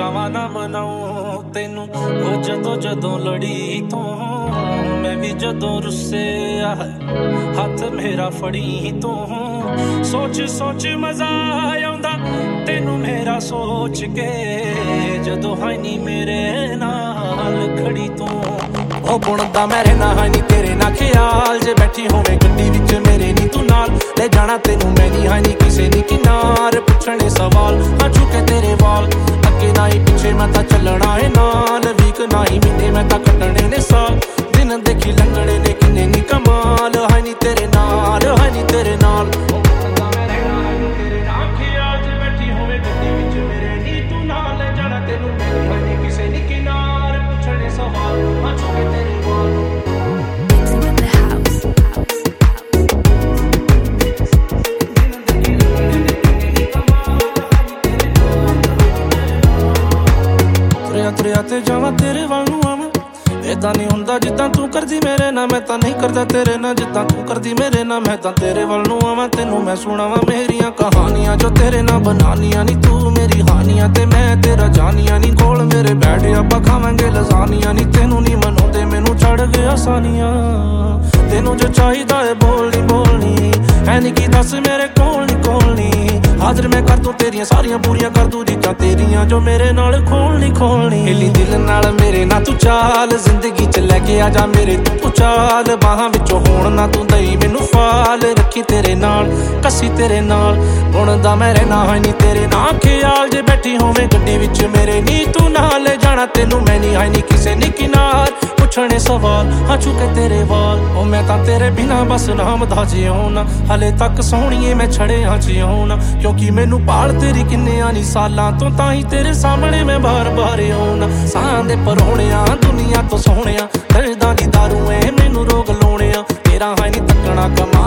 ਮਨਾਵਾਂ ਨਾ ਮਨਾਉ ਤੈਨੂੰ ਉਹ ਜਦੋਂ ਲੜੀ ਤੂੰ ਮੈਂ ਵੀ ਜਦੋਂ ਰੁੱਸਿਆ ਹੱਥ ਮੇਰਾ ਫੜੀ ਤੂੰ ਸੋਚ ਮਜ਼ਾ ਆਉਂਦਾ ਤੈਨੂੰ ਮੇਰਾ ਸੋਚ ਕੇ ਜਦੋਂ ਹੈ ਨੀ ਮੇਰੇ ਨਾਲ ਖੜੀ ਤੂੰ ਉਹ ਬੁਣਦਾ ਮੇਰੇ ਨਾਲ ਹੈ ਨੀ ਤੇਰੇ ਨਾਲ ਖਿਆਲ ਜੇ ਬੈਠੀ ਹੋਵੇਂ ਗੱਡੀ ਵਿੱਚ ਮੇਰੇ ਨੀ ਤੂੰ ਨਾਲ ਲੈ ਜਾਣਾ ਤੈਨੂੰ ਮੈਂ ਨੀ ਹੈ ਨੀ ਕਿਸੇ ਨੀ ਕਿਨਾਰ ਪੁੱਛਣੇ ਸਵਾਲ ਹਾਂ ਝੁਕੇ ਤੇਰੇ ਵਾਲ ਅੱਗੇ ਨਾ ਹੀ ਪਿੱਛੇ ਮੈਂ ਤਾਂ ਚੱਲਣਾ ਏ ਨਾਲ ਵੀਕ ਨਾ ਹੀ ਮਹੀਨੇ ਮੈਂ ਤਾਂ ਕੱਢਣੇ ਨੇ ਸਾਲ ਦਿਨ ਦੇਖੀ ਲੰਘਣੇ ਨੇ ਕਿੰਨੇ ਨੀ ਕਮਾਲ ਹੈ ਨੀ ਤੇਰੇ ਨਾਲ ਹੈ ਨੀ ਤੇਰੇ ਨਾਲ ਤੁਰਿਆ ਤੇ ਜਾਵਾਂ ਤੇਰੇ ਵੱਲ ਨੂੰ ਆਵਾਂ ਏਦਾਂ ਨੀ ਹੁੰਦਾ ਜਿੱਦਾਂ ਤੂੰ ਕਰਦੀ ਮੇਰੇ ਨਾਲ ਮੈਂ ਤਾਂ ਨਹੀਂ ਕਰਦਾ ਤੇਰੇ ਨਾਲ ਜਿੱਦਾਂ ਤੂੰ ਕਰਦੀ ਮੇਰੇ ਨਾਲ ਮੈਂ ਤਾਂ ਤੇਰੇ ਵੱਲ ਨੂੰ ਆਵਾਂ ਤੈਨੂੰ ਮੈਂ ਸੁਣਾਵਾਂ ਮੇਰੀਆਂ ਕਹਾਣੀਆਂ ਜੋ ਤੇਰੇ ਨਾਲ ਬਣਾਨੀਆਂ ਨੀ ਤੂੰ ਮੇਰੀ ਹਾਨੀਆਂ ਤੇ ਮੈਂ ਤੇਰਾ ਜਾਨੀਆਂ ਨੀ ਕੋਲ ਮੇਰੇ ਬੈਠ ਆਪਾਂ ਖਾਵਾਂਗੇ ਲਜ਼ਾਨੀਆਂ ਨੀ ਤੈਨੂੰ ਨੀ ਮਨਾਉਂਦੇ ਮੈਨੂੰ ਛੱਡ ਗਏ ਆਸਾਨੀਆਂ ਤੈਨੂੰ ਜੋ ਚਾਹੀਦਾ ਏ ਬੋਲਣੀ ਐ ਨੀ ਕੀ ਦੱਸ ਮੇਰੇ ਕੋਲ ਨੀ ਹਾਜ਼ਰ ਮੈਂ ਕਰ ਦੂੰ ਤੇਰੀਆਂ ਸਾਰੀਆਂ ਪੂਰੀਆਂ ਕਰ ਦੂੰ ਚੀਜ਼ਾਂ ਤੇਰੀਆਂ ਜੋ ਮੇਰੇ ਨਾਲ ਖੋਲਣੀ ਹਿੱਲੀ ਦਿਲ ਨਾਲ ਮੇਰੇ ਨਾਲ ਤੂੰ ਚਾਲ ਜ਼ਿੰਦਗੀ ਚ ਲੈ ਕੇ ਆ ਜਾ ਮੇਰੇ ਤੂੰ ਚਾਲ ਬਾਹਾਂ ਵਿੱਚੋਂ ਹੋਣ ਨਾ ਤੂੰ ਦਈ ਮੈਨੂੰ ਫਾਲ ਰੱਖੀ ਤੇਰੇ ਨਾਲ ਕੱਸੀ ਤੇਰੇ ਨਾਲ ਬੁਣਦਾ ਮੈਂ ਰਹਿਣਾ ਹੈ ਨੀ ਤੇਰੇ ਨਾਲ ਖਿਆਲ ਜੇ ਬੈਠੀ ਹੋਵੇਂ ਗੱਡੀ ਵਿੱਚ ਮੇਰੇ ਨੀ ਤੂੰ ਨਾਲ ਲੈ ਜਾਣਾ ਤੈਨੂੰ ਮੈਂ ਨੀ ਹੈ ਨੀ ਕਿਸੇ ਨੀ ਕਿਨਾਰ ਪੁੱਛਣੇ ਸਵਾਲ ਹਾਂ ਝੁਕੇ ਤੇਰੇ ਵਾਲ ਉਹ ਮੈਂ ਤਾਂ ਤੇਰੇ ਬਿਨਾ ਬਸ ਨਾਮ ਦਾ ਜਿਉਣਾ ਹਲੇ ਤੱਕ ਸੋਹਣੀਏ ਮੈਂ ਛੜਿਆਂ ਜਿਉਣਾ ਕਿਉਂਕਿ ਮੈਨੂੰ ਪਾਲ ਤੇਰੀ ਕਿੰਨਿਆਂ ਨੀ ਸਾਲਾਂ ਤੋਂ ਤਾਂ ਹੀ ਤੇਰੇ ਸਾਹਮਣੇ ਮੈਂ ਬਾਰ-ਬਾਰ ਆਉਣਾ ਸਾਂ ਦੇ ਪਰੋਣਿਆਂ ਦੁਨੀਆ ਤੋਂ ਸੋਹਣਿਆ ਦਰਦਾਂ ਦੀ ਦਾਰੂ ਐ ਮੈਨੂੰ ਰੋਗ ਲਾਉਣਿਆ ਤੇਰਾ ਹੈ ਨੀ ਤੱਕਣਾ ਕਮਾ